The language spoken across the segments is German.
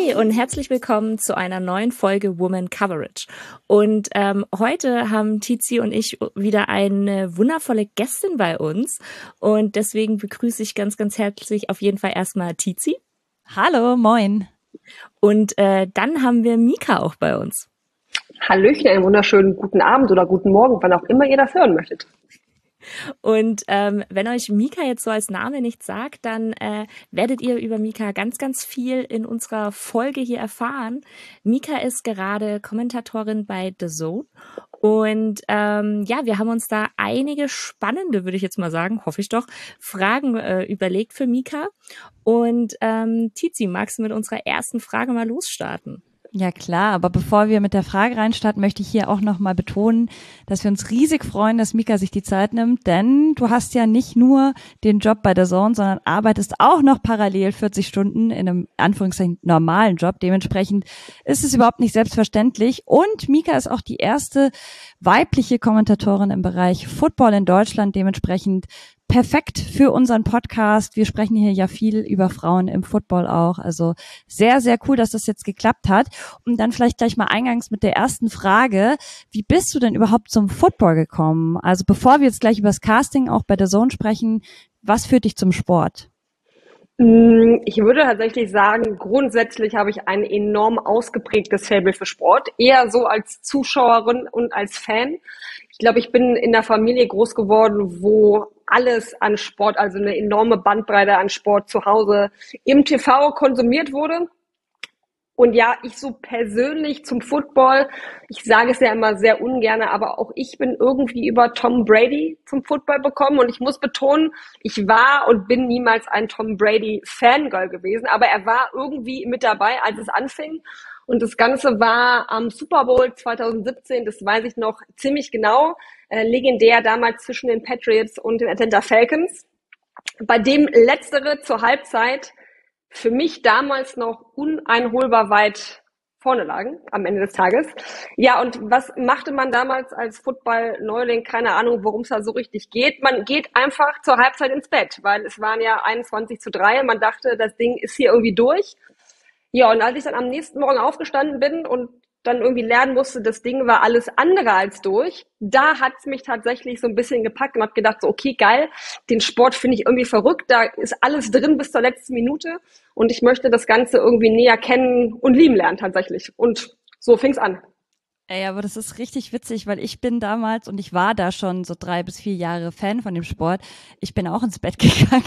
Hi und herzlich willkommen zu einer neuen Folge Woman Coverage. Und heute haben Tizi und ich wieder eine wundervolle Gästin bei uns. Und deswegen begrüße ich ganz, ganz herzlich auf jeden Fall erstmal Tizi. Hallo, moin. Und dann haben wir Mika auch bei uns. Hallöchen, einen wunderschönen guten Abend oder guten Morgen, wann auch immer ihr das hören möchtet. Und wenn euch Mika jetzt so als Name nichts sagt, dann werdet ihr über Mika ganz, ganz viel in unserer Folge hier erfahren. Mika ist gerade Kommentatorin bei The Zone. Und wir haben uns da einige spannende, würde ich jetzt mal sagen, hoffe ich doch, Fragen überlegt für Mika. Und Tizi, magst du mit unserer ersten Frage mal losstarten? Ja klar, aber bevor wir mit der Frage reinstarten, möchte ich hier auch nochmal betonen, dass wir uns riesig freuen, dass Mika sich die Zeit nimmt, denn du hast ja nicht nur den Job bei der Zone, sondern arbeitest auch noch parallel 40 Stunden in einem Anführungszeichen normalen Job. Dementsprechend ist es überhaupt nicht selbstverständlich und Mika ist auch die erste weibliche Kommentatorin im Bereich Football in Deutschland, dementsprechend perfekt für unseren Podcast. Wir sprechen hier ja viel über Frauen im Football auch. Also sehr, sehr cool, dass das jetzt geklappt hat. Und dann vielleicht gleich mal eingangs mit der ersten Frage. Wie bist du denn überhaupt zum Football gekommen? Also bevor wir jetzt gleich über das Casting auch bei der Zone sprechen, was führt dich zum Sport? Ich würde tatsächlich sagen, grundsätzlich habe ich ein enorm ausgeprägtes Faible für Sport. Eher so als Zuschauerin und als Fan. Ich glaube, ich bin in einer Familie groß geworden, wo alles an Sport, also eine enorme Bandbreite an Sport zu Hause im TV konsumiert wurde. Und ja, ich so persönlich zum Football, ich sage es ja immer sehr ungern, aber auch ich bin irgendwie über Tom Brady zum Football gekommen. Und ich muss betonen, ich war und bin niemals ein Tom Brady Fangirl gewesen, aber er war irgendwie mit dabei, als es anfing. Und das Ganze war am Super Bowl 2017, das weiß ich noch ziemlich genau, legendär damals zwischen den Patriots und den Atlanta Falcons, bei dem letztere zur Halbzeit für mich damals noch uneinholbar weit vorne lagen am Ende des Tages. Ja, und was machte man damals als Football-Neuling? Keine Ahnung, worum es da so richtig geht. Man geht einfach zur Halbzeit ins Bett, weil es waren ja 21:3 und man dachte, das Ding ist hier irgendwie durch. Ja, und als ich dann am nächsten Morgen aufgestanden bin und dann irgendwie lernen musste, das Ding war alles andere als durch, da hat's mich tatsächlich so ein bisschen gepackt und hab gedacht, so okay, geil, den Sport finde ich irgendwie verrückt, da ist alles drin bis zur letzten Minute und ich möchte das Ganze irgendwie näher kennen und lieben lernen tatsächlich. Und so fing's an. Ey, aber das ist richtig witzig, weil ich bin damals und ich war da schon so 3 bis 4 Jahre Fan von dem Sport. Ich bin auch ins Bett gegangen.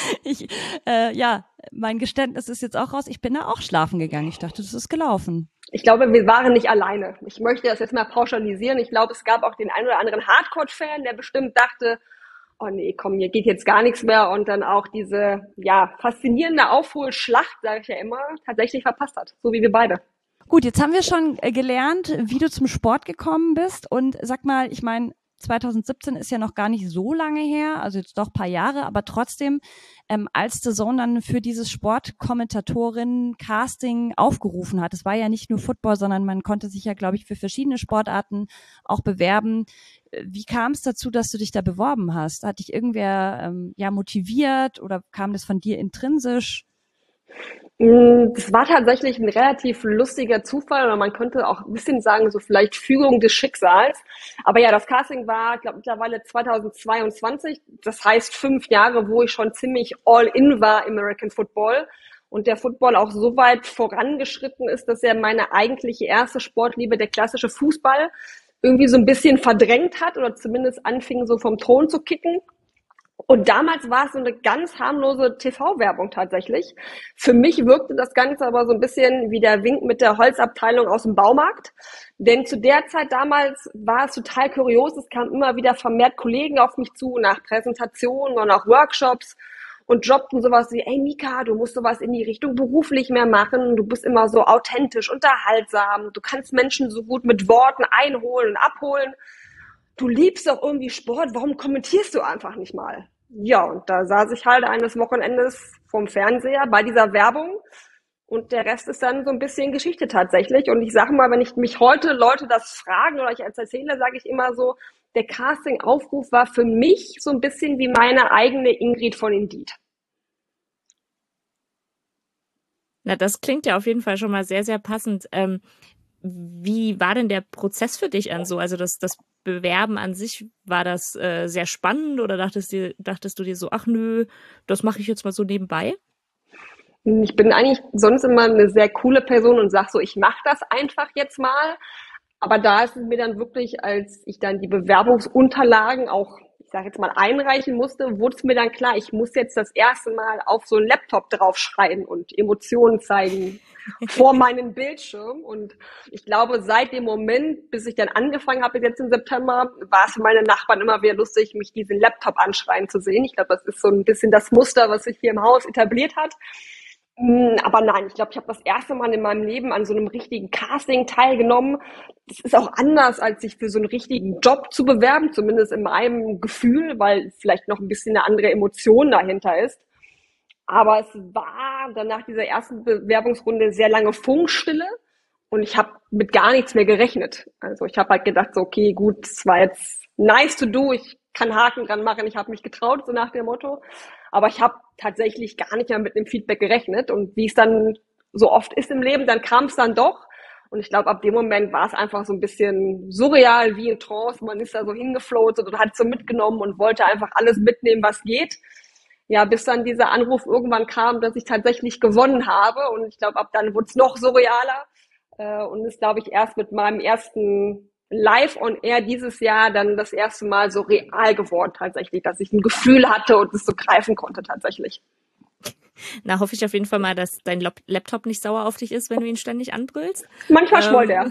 Mein Geständnis ist jetzt auch raus. Ich bin da auch schlafen gegangen. Ich dachte, das ist gelaufen. Ich glaube, wir waren nicht alleine. Ich möchte das jetzt mal pauschalisieren. Ich glaube, es gab auch den einen oder anderen Hardcore-Fan, der bestimmt dachte, oh nee, komm, hier geht jetzt gar nichts mehr und dann auch diese, faszinierende Aufholschlacht, sage ich ja immer, tatsächlich verpasst hat. So wie wir beide. Gut, jetzt haben wir schon gelernt, wie du zum Sport gekommen bist und sag mal, ich meine, 2017 ist ja noch gar nicht so lange her, also jetzt doch ein paar Jahre, aber trotzdem, als The Zone dann für dieses Sportkommentatorin-Casting aufgerufen hat, es war ja nicht nur Football, sondern man konnte sich ja, glaube ich, für verschiedene Sportarten auch bewerben. Wie kam es dazu, dass du dich da beworben hast? Hat dich irgendwer motiviert oder kam das von dir intrinsisch? Das war tatsächlich ein relativ lustiger Zufall oder man könnte auch ein bisschen sagen, so vielleicht Fügung des Schicksals. Aber ja, das Casting war, ich glaube, mittlerweile 2022. Das heißt 5 Jahre, wo ich schon ziemlich all in war im American Football. Und der Football auch so weit vorangeschritten ist, dass er meine eigentliche erste Sportliebe, der klassische Fußball, irgendwie so ein bisschen verdrängt hat oder zumindest anfing so vom Thron zu kicken. Und damals war es so eine ganz harmlose TV-Werbung tatsächlich. Für mich wirkte das Ganze aber so ein bisschen wie der Wink mit der Holzabteilung aus dem Baumarkt. Denn zu der Zeit damals war es total kurios. Es kamen immer wieder vermehrt Kollegen auf mich zu nach Präsentationen und auch Workshops und droppten sowas wie, ey Mika, du musst sowas in die Richtung beruflich mehr machen. Du bist immer so authentisch, unterhaltsam. Du kannst Menschen so gut mit Worten einholen und abholen. Du liebst doch irgendwie Sport, warum kommentierst du einfach nicht mal? Ja, und da saß ich halt eines Wochenendes vorm Fernseher bei dieser Werbung und der Rest ist dann so ein bisschen Geschichte tatsächlich. Und ich sage mal, wenn ich mich heute Leute das fragen oder ich erzähle, sage ich immer so, der Casting-Aufruf war für mich so ein bisschen wie meine eigene Ingrid von Indeed. Na, das klingt ja auf jeden Fall schon mal sehr, sehr passend. Wie war denn der Prozess für dich an so? Also das Bewerben an sich, war das sehr spannend oder dachtest du dir so, ach nö, das mache ich jetzt mal so nebenbei? Ich bin eigentlich sonst immer eine sehr coole Person und sage so, ich mache das einfach jetzt mal. Aber da ist es mir dann wirklich, als ich dann die Bewerbungsunterlagen auch, ich sage jetzt mal, einreichen musste, wurde es mir dann klar, ich muss jetzt das erste Mal auf so einen Laptop draufschreiben und Emotionen zeigen vor meinem Bildschirm. Und ich glaube, seit dem Moment, bis ich dann angefangen habe, jetzt im September, war es für meine Nachbarn immer wieder lustig, mich diesen Laptop anschreien zu sehen. Ich glaube, das ist so ein bisschen das Muster, was sich hier im Haus etabliert hat. Aber nein, ich glaube, ich habe das erste Mal in meinem Leben an so einem richtigen Casting teilgenommen. Das ist auch anders, als sich für so einen richtigen Job zu bewerben, zumindest in meinem Gefühl, weil vielleicht noch ein bisschen eine andere Emotion dahinter ist. Aber es war dann nach dieser ersten Bewerbungsrunde sehr lange Funkstille und ich habe mit gar nichts mehr gerechnet. Also ich habe halt gedacht, so, okay, gut, es war jetzt nice to do, ich kann Haken dran machen, ich habe mich getraut, so nach dem Motto. Aber ich habe tatsächlich gar nicht mehr mit dem Feedback gerechnet. Und wie es dann so oft ist im Leben, dann kam es dann doch. Und ich glaube, ab dem Moment war es einfach so ein bisschen surreal, wie in Trance. Man ist da so hingefloatet und hat so mitgenommen und wollte einfach alles mitnehmen, was geht. Ja, bis dann dieser Anruf irgendwann kam, dass ich tatsächlich gewonnen habe. Und ich glaube, ab dann wurde es noch surrealer. Und ist, glaube ich, erst mit meinem ersten Live on Air dieses Jahr dann das erste Mal so real geworden tatsächlich, dass ich ein Gefühl hatte und es so greifen konnte tatsächlich. Na, hoffe ich auf jeden Fall mal, dass dein Laptop nicht sauer auf dich ist, wenn du ihn ständig anbrüllst. Manchmal schmollt er.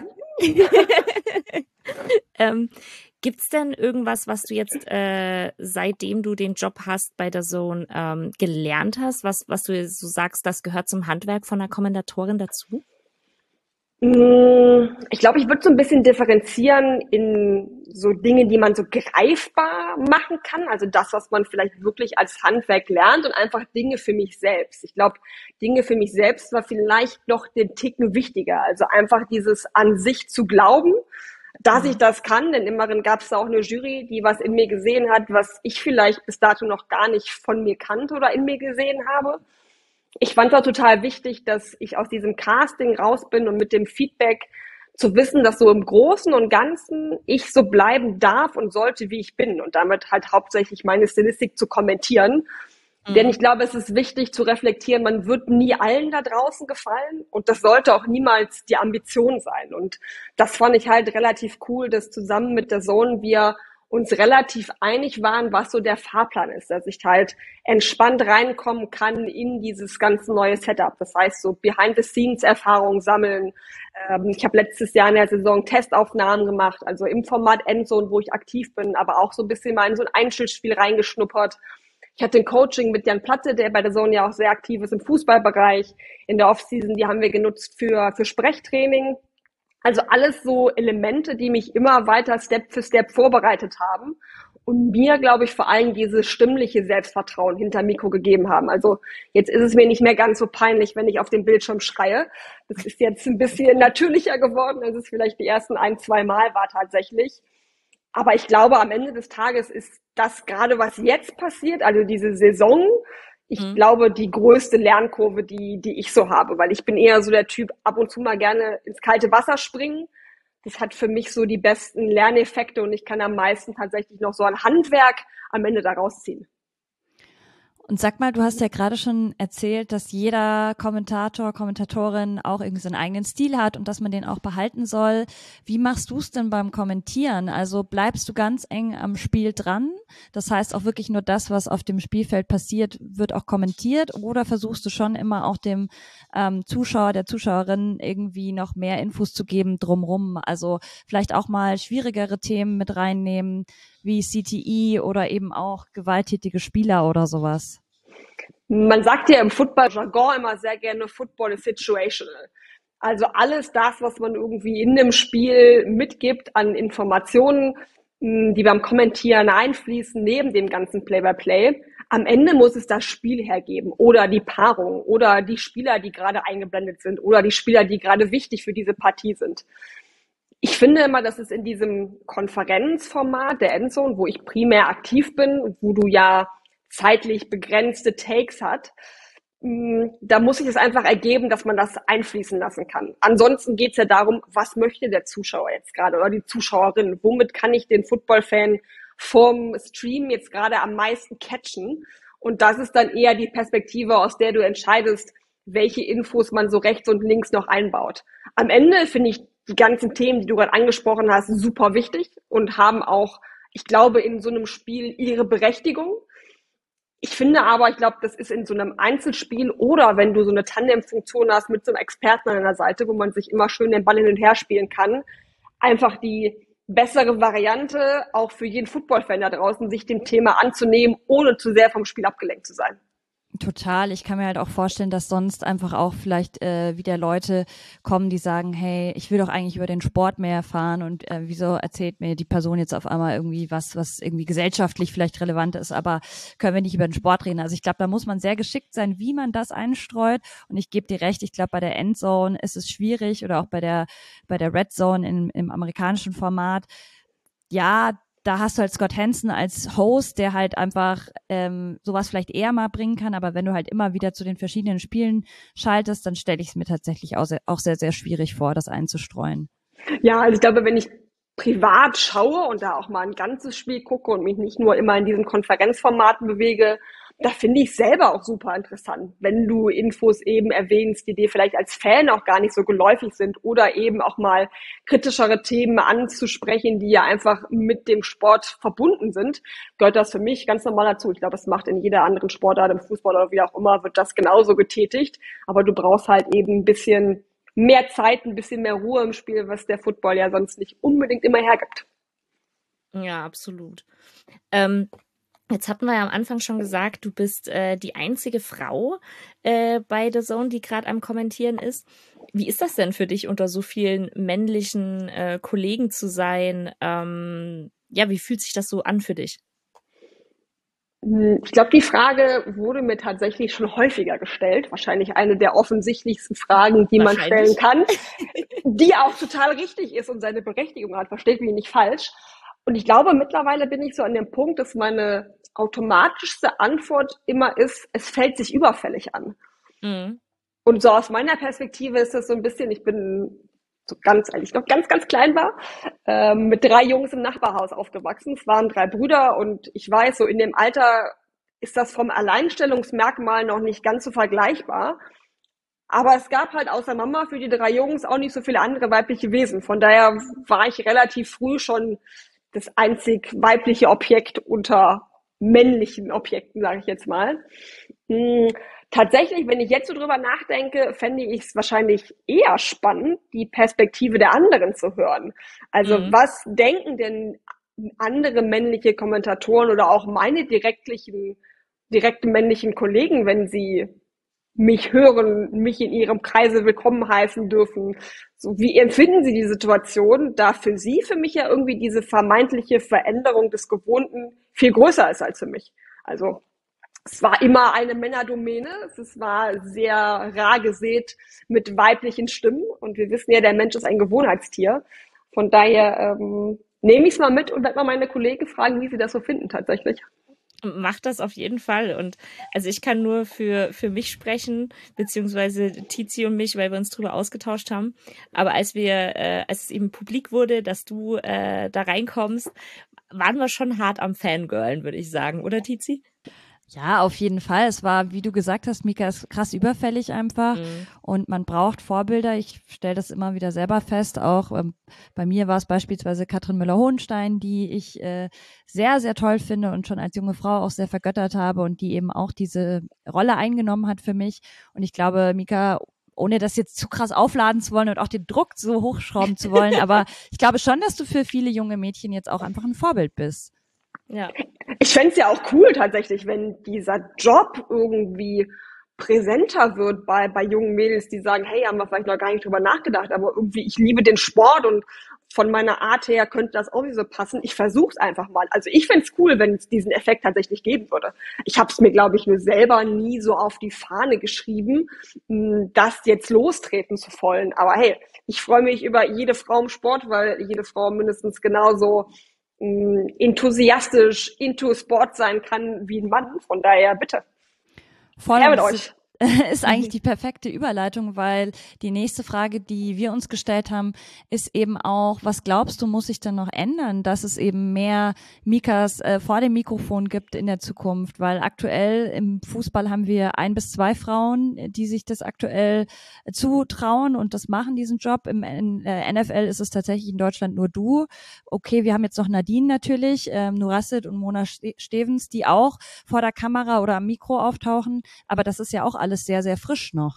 Gibt's denn irgendwas, was du jetzt, seitdem du den Job hast bei DAZN, gelernt hast, was du so sagst, das gehört zum Handwerk von einer Kommentatorin dazu? Ich glaube, ich würde so ein bisschen differenzieren in so Dinge, die man so greifbar machen kann. Also das, was man vielleicht wirklich als Handwerk lernt und einfach Dinge für mich selbst. Ich glaube, Dinge für mich selbst war vielleicht noch den Ticken wichtiger. Also einfach dieses an sich zu glauben, dass ich das kann. Denn immerhin gab es da auch eine Jury, die was in mir gesehen hat, was ich vielleicht bis dato noch gar nicht von mir kannte oder in mir gesehen habe. Ich fand es auch total wichtig, dass ich aus diesem Casting raus bin und mit dem Feedback zu wissen, dass so im Großen und Ganzen ich so bleiben darf und sollte, wie ich bin und damit halt hauptsächlich meine Stilistik zu kommentieren. Denn ich glaube, es ist wichtig zu reflektieren, man wird nie allen da draußen gefallen und das sollte auch niemals die Ambition sein. Und das fand ich halt relativ cool, dass zusammen mit der DAZN wir uns relativ einig waren, was so der Fahrplan ist, dass ich halt entspannt reinkommen kann in dieses ganze neue Setup. Das heißt, so Behind-the-Scenes-Erfahrungen sammeln. Ich habe letztes Jahr in der Saison Testaufnahmen gemacht, also im Format Endzone, wo ich aktiv bin, aber auch so ein bisschen mal in so ein Einzelspiel reingeschnuppert. Ich hatte ein Coaching mit Jan Platte, der bei der DAZN ja auch sehr aktiv ist im Fußballbereich. In der Offseason, die haben wir genutzt für Sprechtraining. Also alles so Elemente, die mich immer weiter Step für Step vorbereitet haben und mir, glaube ich, vor allem dieses stimmliche Selbstvertrauen hinter Mikro gegeben haben. Also jetzt ist es mir nicht mehr ganz so peinlich, wenn ich auf dem Bildschirm schreie. Das ist jetzt ein bisschen natürlicher geworden, als es vielleicht die ersten 1, 2 Mal war tatsächlich. Aber ich glaube, am Ende des Tages ist das gerade, was jetzt passiert, also diese Saison, ich glaube, die größte Lernkurve, die ich so habe, weil ich bin eher so der Typ, ab und zu mal gerne ins kalte Wasser springen. Das hat für mich so die besten Lerneffekte und ich kann am meisten tatsächlich noch so ein Handwerk am Ende daraus ziehen. Und sag mal, du hast ja gerade schon erzählt, dass jeder Kommentator, Kommentatorin auch irgendwie seinen eigenen Stil hat und dass man den auch behalten soll. Wie machst du es denn beim Kommentieren? Also bleibst du ganz eng am Spiel dran? Das heißt auch wirklich nur das, was auf dem Spielfeld passiert, wird auch kommentiert? Oder versuchst du schon immer auch dem Zuschauer, der Zuschauerin irgendwie noch mehr Infos zu geben drumrum? Also vielleicht auch mal schwierigere Themen mit reinnehmen, wie CTE oder eben auch gewalttätige Spieler oder sowas? Man sagt ja im Football-Jargon immer sehr gerne, Football is situational. Also alles das, was man irgendwie in dem Spiel mitgibt an Informationen, die beim Kommentieren einfließen, neben dem ganzen Play-by-Play. Am Ende muss es das Spiel hergeben oder die Paarung oder die Spieler, die gerade eingeblendet sind oder die Spieler, die gerade wichtig für diese Partie sind. Ich finde immer, dass es in diesem Konferenzformat der Endzone, wo ich primär aktiv bin, wo du ja zeitlich begrenzte Takes Da muss sich es einfach ergeben, dass man das einfließen lassen kann. Ansonsten geht es ja darum, was möchte der Zuschauer jetzt gerade oder die Zuschauerin? Womit kann ich den Football-Fan vorm Stream jetzt gerade am meisten catchen? Und das ist dann eher die Perspektive, aus der du entscheidest, welche Infos man so rechts und links noch einbaut. Am Ende finde ich die ganzen Themen, die du gerade angesprochen hast, super wichtig und haben auch, ich glaube, in so einem Spiel ihre Berechtigung. Ich finde aber, ich glaube, das ist in so einem Einzelspiel oder wenn du so eine Tandem-Funktion hast mit so einem Experten an deiner Seite, wo man sich immer schön den Ball hin und her spielen kann, einfach die bessere Variante, auch für jeden Football-Fan da draußen, sich dem Thema anzunehmen, ohne zu sehr vom Spiel abgelenkt zu sein. Total. Ich kann mir halt auch vorstellen, dass sonst einfach auch vielleicht wieder Leute kommen, die sagen, hey, ich will doch eigentlich über den Sport mehr erfahren und wieso erzählt mir die Person jetzt auf einmal irgendwie was irgendwie gesellschaftlich vielleicht relevant ist, aber können wir nicht über den Sport reden. Also ich glaube, da muss man sehr geschickt sein, wie man das einstreut, und ich gebe dir recht, ich glaube, bei der Endzone ist es schwierig oder auch bei der Red Zone im amerikanischen Format. Ja, da hast du halt Scott Hanson als Host, der halt einfach sowas vielleicht eher mal bringen kann, aber wenn du halt immer wieder zu den verschiedenen Spielen schaltest, dann stelle ich es mir tatsächlich auch sehr, sehr schwierig vor, das einzustreuen. Ja, also ich glaube, wenn ich privat schaue und da auch mal ein ganzes Spiel gucke und mich nicht nur immer in diesen Konferenzformaten bewege, da finde ich selber auch super interessant, wenn du Infos eben erwähnst, die dir vielleicht als Fan auch gar nicht so geläufig sind oder eben auch mal kritischere Themen anzusprechen, die ja einfach mit dem Sport verbunden sind, gehört das für mich ganz normal dazu. Ich glaube, das macht in jeder anderen Sportart, im Fußball oder wie auch immer, wird das genauso getätigt, aber du brauchst halt eben ein bisschen mehr Zeit, ein bisschen mehr Ruhe im Spiel, was der Football ja sonst nicht unbedingt immer hergibt. Ja, absolut. Jetzt hatten wir ja am Anfang schon gesagt, du bist die einzige Frau bei The Zone, die gerade am Kommentieren ist. Wie ist das denn für dich, unter so vielen männlichen Kollegen zu sein? Ja, wie fühlt sich das so an für dich? Ich glaube, die Frage wurde mir tatsächlich schon häufiger gestellt. Wahrscheinlich eine der offensichtlichsten Fragen, die man stellen kann, die auch total richtig ist und seine Berechtigung hat. Versteht mich nicht falsch. Und ich glaube, mittlerweile bin ich so an dem Punkt, dass meine automatischste Antwort immer ist, es fällt sich überfällig an. Mhm. Und so aus meiner Perspektive ist das so ein bisschen, ich bin so ganz, als ich noch ganz, ganz klein war, mit 3 Jungs im Nachbarhaus aufgewachsen. Es waren 3 Brüder und ich weiß, so in dem Alter ist das vom Alleinstellungsmerkmal noch nicht ganz so vergleichbar. Aber es gab halt außer Mama für die 3 Jungs auch nicht so viele andere weibliche Wesen. Von daher war ich relativ früh schon das einzig weibliche Objekt unter männlichen Objekten, sage ich jetzt mal. Tatsächlich, wenn ich jetzt so drüber nachdenke, fände ich es wahrscheinlich eher spannend, die Perspektive der anderen zu hören. Also was denken denn andere männliche Kommentatoren oder auch meine direkten männlichen Kollegen, wenn sie mich hören, mich in ihrem Kreise willkommen heißen dürfen? So, wie empfinden Sie die Situation, da für Sie, für mich ja irgendwie diese vermeintliche Veränderung des Gewohnten viel größer ist als für mich? Also es war immer eine Männerdomäne, es war sehr rar gesät mit weiblichen Stimmen und wir wissen ja, der Mensch ist ein Gewohnheitstier. Von daher nehme ich es mal mit und werde mal meine Kollegen fragen, wie sie das so finden tatsächlich. Macht das auf jeden Fall. Und also ich kann nur für mich sprechen, beziehungsweise Tizi und mich, weil wir uns drüber ausgetauscht haben. Aber als es eben publik wurde, dass du da reinkommst, waren wir schon hart am Fangirlen, würde ich sagen, oder Tizi? Ja, auf jeden Fall. Es war, wie du gesagt hast, Mika, ist krass überfällig einfach und man braucht Vorbilder. Ich stelle das immer wieder selber fest. Auch bei mir war es beispielsweise Katrin Müller-Hohenstein, die ich sehr, sehr toll finde und schon als junge Frau auch sehr vergöttert habe und die eben auch diese Rolle eingenommen hat für mich. Und ich glaube, Mika, ohne das jetzt zu krass aufladen zu wollen und auch den Druck so hochschrauben zu wollen, aber ich glaube schon, dass du für viele junge Mädchen jetzt auch einfach ein Vorbild bist. Ja. Ich fände es ja auch cool tatsächlich, wenn dieser Job irgendwie präsenter wird bei jungen Mädels, die sagen, hey, haben wir vielleicht noch gar nicht drüber nachgedacht, aber irgendwie, ich liebe den Sport und von meiner Art her könnte das auch nicht so passen. Ich versuche es einfach mal. Also ich fände es cool, wenn es diesen Effekt tatsächlich geben würde. Ich habe es mir, glaube ich, nur selber nie so auf die Fahne geschrieben, das jetzt lostreten zu wollen. Aber hey, ich freue mich über jede Frau im Sport, weil jede Frau mindestens genauso enthusiastisch into Sport sein kann wie ein Mann. Von daher bitte. Voll, Her mit euch. ist eigentlich die perfekte Überleitung, weil die nächste Frage, die wir uns gestellt haben, ist eben auch, was glaubst du, muss sich denn noch ändern, dass es eben mehr Mikas vor dem Mikrofon gibt in der Zukunft? Weil aktuell im Fußball haben wir 1 bis 2 Frauen, die sich das aktuell zutrauen und das machen, diesen Job. Im NFL ist es tatsächlich in Deutschland nur du. Okay, wir haben jetzt noch Nadine natürlich, Nurassid und Mona Stevens, die auch vor der Kamera oder am Mikro auftauchen, aber das ist ja auch alles sehr, sehr frisch noch.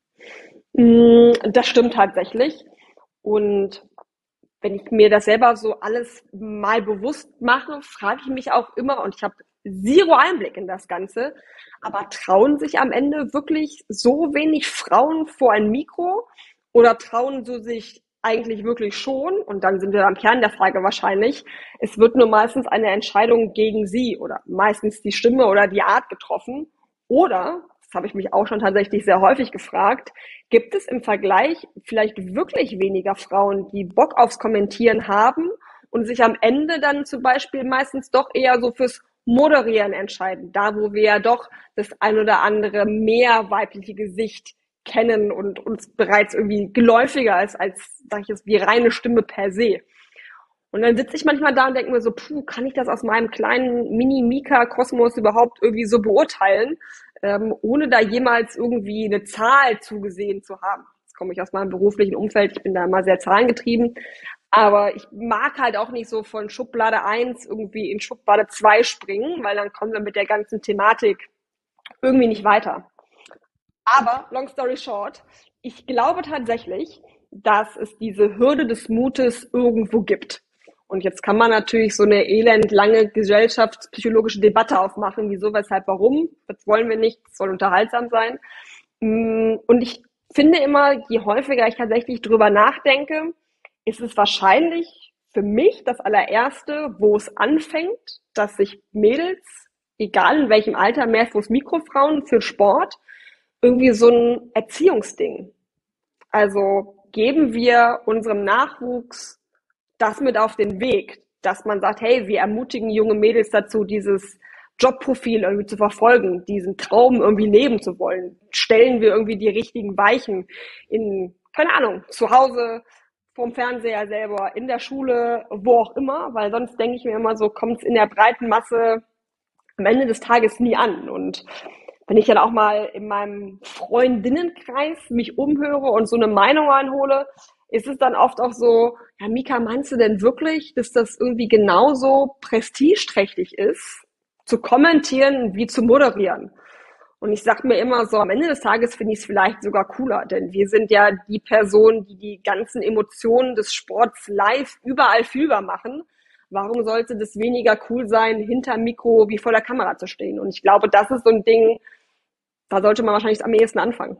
Das stimmt tatsächlich. Und wenn ich mir das selber so alles mal bewusst mache, frage ich mich auch immer, und ich habe zero Einblick in das Ganze, aber trauen sich am Ende wirklich so wenig Frauen vor ein Mikro oder trauen sie sich eigentlich wirklich schon? Und dann sind wir am Kern der Frage wahrscheinlich, es wird nur meistens eine Entscheidung gegen sie oder meistens die Stimme oder die Art getroffen. Oder, das habe ich mich auch schon tatsächlich sehr häufig gefragt, gibt es im Vergleich vielleicht wirklich weniger Frauen, die Bock aufs Kommentieren haben und sich am Ende dann zum Beispiel meistens doch eher so fürs Moderieren entscheiden, da wo wir ja doch das ein oder andere mehr weibliche Gesicht kennen und uns bereits irgendwie geläufiger ist als, sag ich jetzt, die reine Stimme per se. Und dann sitze ich manchmal da und denke mir so, kann ich das aus meinem kleinen Mini-Mika-Kosmos überhaupt irgendwie so beurteilen, ohne da jemals irgendwie eine Zahl zugesehen zu haben. Jetzt komme ich aus meinem beruflichen Umfeld, ich bin da immer sehr zahlengetrieben, aber ich mag halt auch nicht so von Schublade 1 irgendwie in Schublade 2 springen, weil dann kommen wir mit der ganzen Thematik irgendwie nicht weiter. Aber, long story short, ich glaube tatsächlich, dass es diese Hürde des Mutes irgendwo gibt. Und jetzt kann man natürlich so eine elendlange gesellschaftspsychologische Debatte aufmachen, wieso, weshalb, warum. Das wollen wir nicht, das soll unterhaltsam sein. Und ich finde immer, je häufiger ich tatsächlich drüber nachdenke, ist es wahrscheinlich für mich das allererste, wo es anfängt, dass sich Mädels, egal in welchem Alter, mehr fürs Mikrofrauen, für Sport, irgendwie so ein Erziehungsding. Also geben wir unserem Nachwuchs das mit auf den Weg, dass man sagt, hey, wir ermutigen junge Mädels dazu, dieses Jobprofil irgendwie zu verfolgen, diesen Traum irgendwie leben zu wollen. Stellen wir irgendwie die richtigen Weichen in, keine Ahnung, zu Hause, vorm Fernseher selber, in der Schule, wo auch immer, weil sonst denke ich mir immer so, kommt es in der breiten Masse am Ende des Tages nie an. Und wenn ich dann auch mal in meinem Freundinnenkreis mich umhöre und so eine Meinung einhole, ist es dann oft auch so, ja, Mika, meinst du denn wirklich, dass das irgendwie genauso prestigeträchtig ist, zu kommentieren wie zu moderieren? Und ich sag mir immer so, am Ende des Tages finde ich es vielleicht sogar cooler, denn wir sind ja die Personen, die die ganzen Emotionen des Sports live überall fühlbar machen. Warum sollte das weniger cool sein, hinterm Mikro wie vor der Kamera zu stehen? Und ich glaube, das ist so ein Ding, da sollte man wahrscheinlich am ehesten anfangen.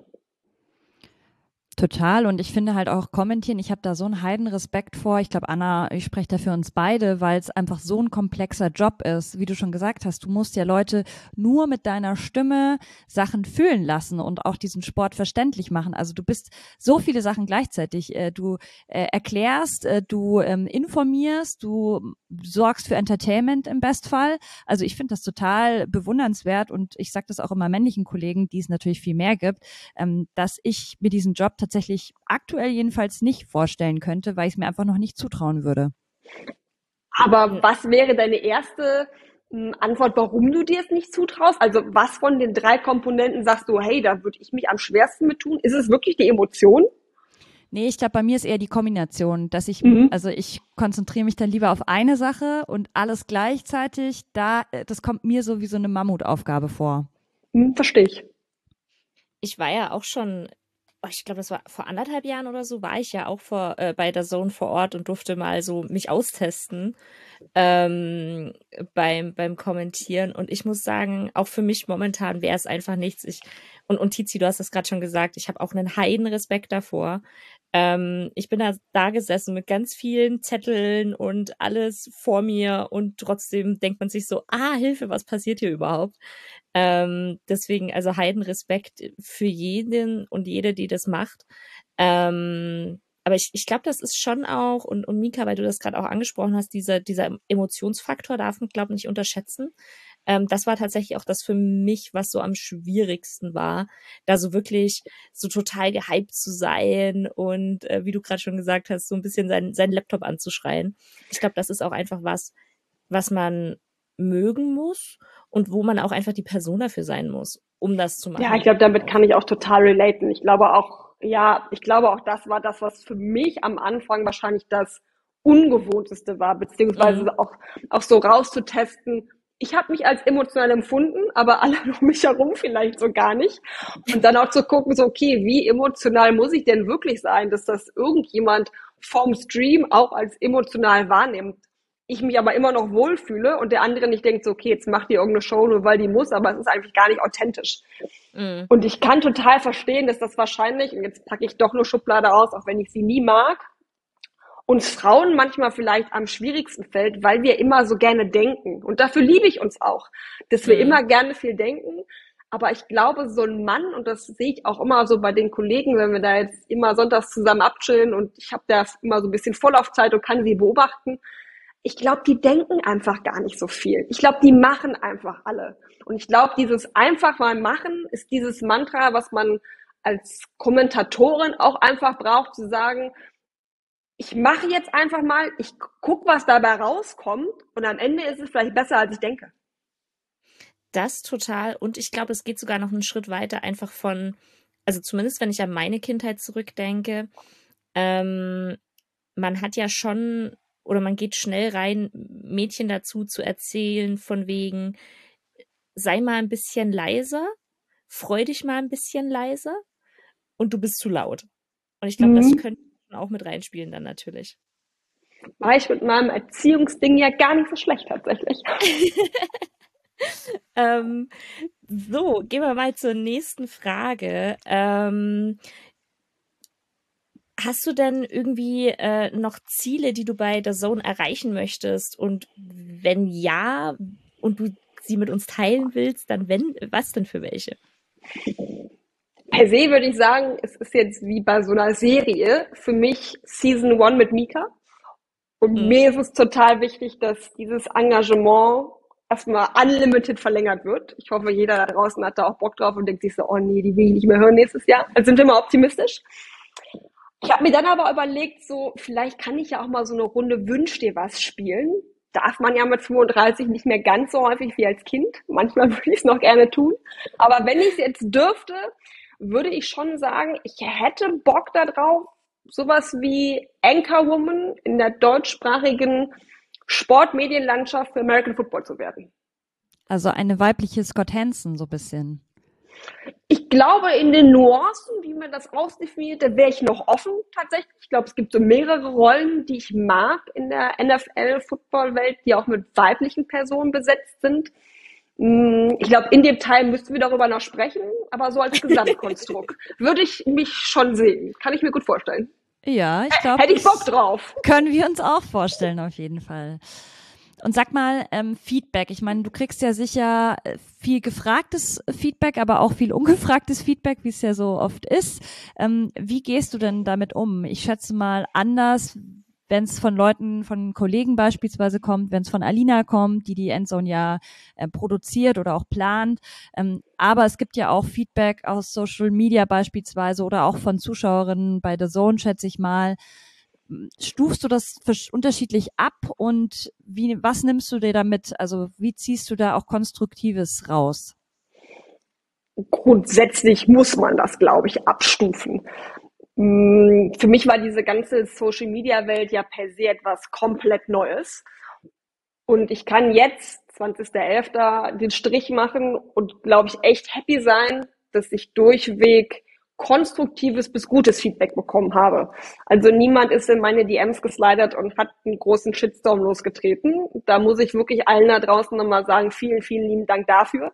Total. Und ich finde halt auch kommentieren, ich habe da so einen Heidenrespekt vor. Ich glaube, Anna, ich spreche da für uns beide, weil es einfach so ein komplexer Job ist. Wie du schon gesagt hast, du musst ja Leute nur mit deiner Stimme Sachen fühlen lassen und auch diesen Sport verständlich machen. Also du bist so viele Sachen gleichzeitig. Du erklärst, du informierst, du sorgst für Entertainment im Bestfall. Also ich finde das total bewundernswert und ich sage das auch immer männlichen Kollegen, die es natürlich viel mehr gibt, dass ich mir diesen Job tatsächlich aktuell jedenfalls nicht vorstellen könnte, weil ich es mir einfach noch nicht zutrauen würde. Aber was wäre deine erste Antwort, warum du dir es nicht zutraust? Also was von den 3 Komponenten sagst du, hey, da würde ich mich am schwersten mit tun? Ist es wirklich die Emotion? Nee, ich glaube, bei mir ist eher die Kombination, dass ich, also ich konzentriere mich dann lieber auf eine Sache und alles gleichzeitig, das kommt mir so wie so eine Mammutaufgabe vor. Verstehe ich. Ich war ja auch schon, ich glaube, das war vor 1,5 Jahren oder so, war ich ja auch bei DAZN vor Ort und durfte mal so mich austesten beim Kommentieren. Und ich muss sagen, auch für mich momentan wäre es einfach nichts. Und Tizi, du hast das gerade schon gesagt, ich habe auch einen Heidenrespekt davor. Ich bin da gesessen mit ganz vielen Zetteln und alles vor mir und trotzdem denkt man sich so, Hilfe, was passiert hier überhaupt? Deswegen, also Heidenrespekt für jeden und jede, die das macht. Aber ich glaube, das ist schon auch, und Mika, weil du das gerade auch angesprochen hast, dieser Emotionsfaktor darf man, glaube ich, nicht unterschätzen. Das war tatsächlich auch das für mich, was so am schwierigsten war, da so wirklich so total gehypt zu sein und wie du gerade schon gesagt hast, so ein bisschen seinen Laptop anzuschreien. Ich glaube, das ist auch einfach was man mögen muss und wo man auch einfach die Person dafür sein muss, um das zu Ja, ich machen. glaube, damit kann ich auch total relaten. Ich glaube auch, ja, ich glaube auch, das war das, was für mich am Anfang wahrscheinlich das Ungewohnteste war, Mhm. beziehungsweise auch so rauszutesten. Ich habe mich als emotional empfunden, aber alle um mich herum vielleicht so gar nicht. Und dann auch zu gucken, so, okay, wie emotional muss ich denn wirklich sein, dass das irgendjemand vom Stream auch als emotional wahrnimmt. Ich mich aber immer noch wohlfühle und der andere nicht denkt, so, okay, jetzt macht die irgendeine Show, nur weil die muss, aber es ist eigentlich gar nicht authentisch. Mhm. Und ich kann total verstehen, dass das wahrscheinlich, und jetzt packe ich doch nur Schublade aus, auch wenn ich sie nie mag, uns Frauen manchmal vielleicht am schwierigsten fällt, weil wir immer so gerne denken. Und dafür liebe ich uns auch, dass wir Mhm. immer gerne viel denken. Aber ich glaube, so ein Mann, und das sehe ich auch immer so bei den Kollegen, wenn wir da jetzt immer sonntags zusammen abchillen und ich habe da immer so ein bisschen Vorlaufzeit und kann sie beobachten, ich glaube, die denken einfach gar nicht so viel. Ich glaube, die machen einfach alle. Und ich glaube, dieses einfach mal machen ist dieses Mantra, was man als Kommentatorin auch einfach braucht, zu sagen, ich mache jetzt einfach mal, ich guck, was dabei rauskommt und am Ende ist es vielleicht besser, als ich denke. Das total. Und ich glaube, es geht sogar noch einen Schritt weiter, einfach also zumindest wenn ich an meine Kindheit zurückdenke, ähm, man hat ja schon oder man geht schnell rein, Mädchen dazu zu erzählen, von wegen, sei mal ein bisschen leiser, freu dich mal ein bisschen leiser und du bist zu laut. Und ich glaube, das Mhm. könnte auch mit reinspielen dann natürlich. War ich mit meinem Erziehungsding ja gar nicht so schlecht tatsächlich. Ähm, so, gehen wir mal zur nächsten Frage. Hast du denn irgendwie noch Ziele, die du bei der Zone erreichen möchtest? Und wenn ja, und du sie mit uns teilen willst, dann was denn für welche? Per se würde ich sagen, es ist jetzt wie bei so einer Serie für mich Season 1 mit Mika. Und Mhm. mir ist es total wichtig, dass dieses Engagement erstmal unlimited verlängert wird. Ich hoffe, jeder da draußen hat da auch Bock drauf und denkt sich so, oh nee, die will ich nicht mehr hören nächstes Jahr. Also sind wir mal optimistisch. Ich habe mir dann aber überlegt, so vielleicht kann ich ja auch mal so eine Runde Wünsch dir was spielen. Darf man ja mit 35 nicht mehr ganz so häufig wie als Kind. Manchmal würde ich es noch gerne tun. Aber wenn ich es jetzt dürfte, würde ich schon sagen, ich hätte Bock darauf, sowas wie Anchorwoman in der deutschsprachigen Sportmedienlandschaft für American Football zu werden. Also eine weibliche Scott Hansen, so ein bisschen. Ich glaube, in den Nuancen, wie man das ausdefiniert, da wäre ich noch offen tatsächlich. Ich glaube, es gibt so mehrere Rollen, die ich mag in der NFL-Football-Welt, die auch mit weiblichen Personen besetzt sind. Ich glaube, in dem Teil müssten wir darüber noch sprechen, aber so als Gesamtkonstrukt würde ich mich schon sehen. Kann ich mir gut vorstellen. Ja, ich glaube, Hätte ich Bock das drauf. können wir uns auch vorstellen, auf jeden Fall. Und sag mal, Feedback. Ich meine, du kriegst ja sicher viel gefragtes Feedback, aber auch viel ungefragtes Feedback, wie es ja so oft ist. Wie gehst du denn damit um? Ich schätze mal anders, wenn es von Leuten, von Kollegen beispielsweise kommt, wenn es von Alina kommt, die Endzone ja produziert oder auch plant. Aber es gibt ja auch Feedback aus Social Media beispielsweise oder auch von Zuschauerinnen bei The Zone, schätze ich mal. Stufst du das unterschiedlich ab und was nimmst du dir damit? Also wie ziehst du da auch Konstruktives raus? Grundsätzlich muss man das, glaube ich, abstufen. Für mich war diese ganze Social-Media-Welt ja per se etwas komplett Neues. Und ich kann jetzt, 20.11., den Strich machen und, glaube ich, echt happy sein, dass ich durchweg konstruktives bis gutes Feedback bekommen habe. Also niemand ist in meine DMs geslidet und hat einen großen Shitstorm losgetreten. Da muss ich wirklich allen da draußen nochmal sagen, vielen, vielen lieben Dank dafür.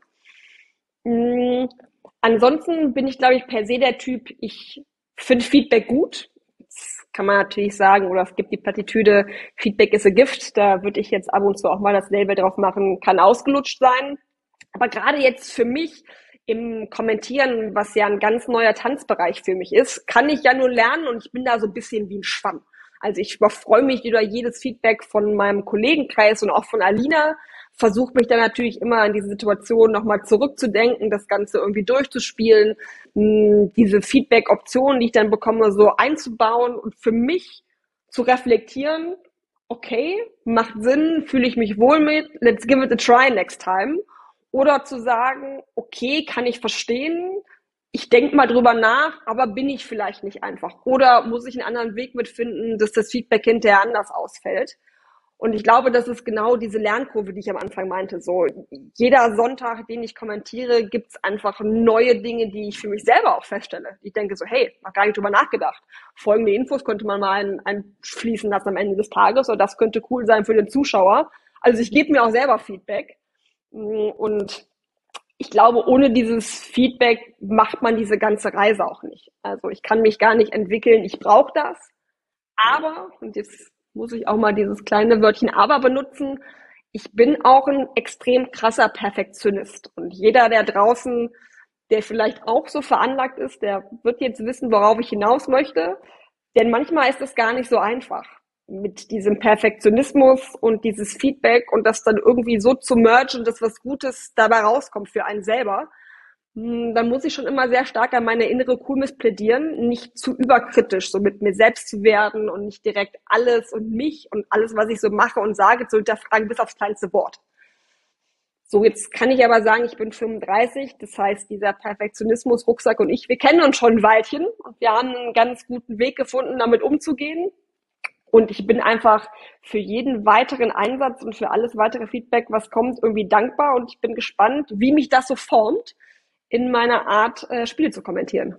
Mm, Ansonsten bin ich, glaube ich, per se der Typ, ich finde Feedback gut. Das kann man natürlich sagen, oder es gibt die Plattitüde, Feedback is a gift. Da würde ich jetzt ab und zu auch mal das Label drauf machen, kann ausgelutscht sein. Aber gerade jetzt für mich im Kommentieren, was ja ein ganz neuer Tanzbereich für mich ist, kann ich ja nur lernen und ich bin da so ein bisschen wie ein Schwamm. Also ich freue mich über jedes Feedback von meinem Kollegenkreis und auch von Alina, versuche mich dann natürlich immer an diese Situation nochmal zurückzudenken, das Ganze irgendwie durchzuspielen, diese Feedback-Optionen, die ich dann bekomme, so einzubauen und für mich zu reflektieren, okay, macht Sinn, fühle ich mich wohl mit, let's give it a try next time. Oder zu sagen, okay, kann ich verstehen, ich denke mal drüber nach, aber bin ich vielleicht nicht einfach. Oder muss ich einen anderen Weg mitfinden, dass das Feedback hinterher anders ausfällt. Und ich glaube, das ist genau diese Lernkurve, die ich am Anfang meinte. So, jeder Sonntag, den ich kommentiere, gibt's einfach neue Dinge, die ich für mich selber auch feststelle. Ich denke so, hey, hab gar nicht drüber nachgedacht. Folgende Infos könnte man mal einfließen lassen am Ende des Tages, oder das könnte cool sein für den Zuschauer. Also ich gebe mir auch selber Feedback. Und ich glaube, ohne dieses Feedback macht man diese ganze Reise auch nicht. Also ich kann mich gar nicht entwickeln, ich brauche das. Aber, und jetzt muss ich auch mal dieses kleine Wörtchen aber benutzen, ich bin auch ein extrem krasser Perfektionist. Und jeder, der draußen, der vielleicht auch so veranlagt ist, der wird jetzt wissen, worauf ich hinaus möchte. Denn manchmal ist es gar nicht so einfach mit diesem Perfektionismus und dieses Feedback und das dann irgendwie so zu mergen, dass was Gutes dabei rauskommt für einen selber. Dann muss ich schon immer sehr stark an meine innere Coolness plädieren, nicht zu überkritisch, so mit mir selbst zu werden und nicht direkt alles und mich und alles, was ich so mache und sage, zu hinterfragen bis aufs kleinste Wort. So, jetzt kann ich aber sagen, ich bin 35, das heißt, dieser Perfektionismus, Rucksack und ich, wir kennen uns schon ein Weilchen und wir haben einen ganz guten Weg gefunden, damit umzugehen. Und ich bin einfach für jeden weiteren Einsatz und für alles weitere Feedback, was kommt, irgendwie dankbar und ich bin gespannt, wie mich das so formt in meiner Art, Spiele zu kommentieren.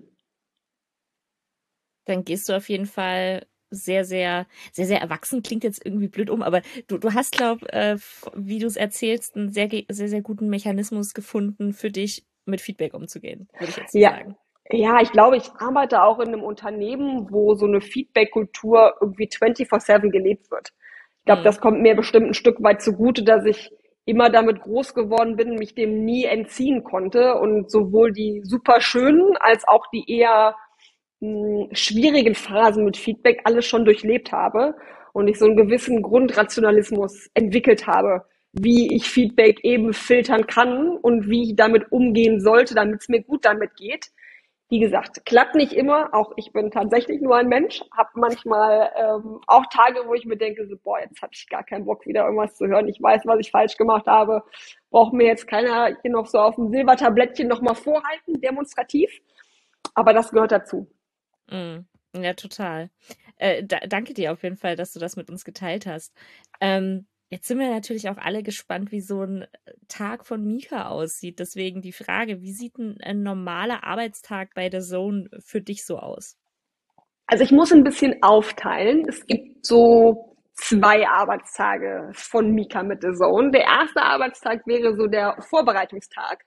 Dann gehst du auf jeden Fall sehr, sehr, sehr, sehr erwachsen, klingt jetzt irgendwie blöd aber du hast, glaube wie du es erzählst, einen sehr, sehr, sehr guten Mechanismus gefunden für dich, mit Feedback umzugehen, würde ich jetzt sagen. Ja, ich glaube, ich arbeite auch in einem Unternehmen, wo so eine Feedback-Kultur irgendwie 24/7 gelebt wird. Ich glaube, das kommt mir bestimmt ein Stück weit zugute, dass ich immer damit groß geworden bin, mich dem nie entziehen konnte und sowohl die super schönen als auch die eher schwierigen Phasen mit Feedback alles schon durchlebt habe und ich so einen gewissen Grundrationalismus entwickelt habe, wie ich Feedback eben filtern kann und wie ich damit umgehen sollte, damit es mir gut damit geht. Wie gesagt, klappt nicht immer. Auch ich bin tatsächlich nur ein Mensch, habe manchmal auch Tage, wo ich mir denke, so, boah, jetzt habe ich gar keinen Bock, wieder irgendwas zu hören. Ich weiß, was ich falsch gemacht habe. Braucht mir jetzt keiner hier noch so auf dem Silbertablettchen nochmal vorhalten, demonstrativ. Aber das gehört dazu. Ja, total. Danke dir auf jeden Fall, dass du das mit uns geteilt hast. Jetzt sind wir natürlich auch alle gespannt, wie so ein Tag von Mika aussieht. Deswegen die Frage, wie sieht ein normaler Arbeitstag bei DAZN für dich so aus? Also ich muss ein bisschen aufteilen. Es gibt so 2 Arbeitstage von Mika mit DAZN. Der erste Arbeitstag wäre so der Vorbereitungstag.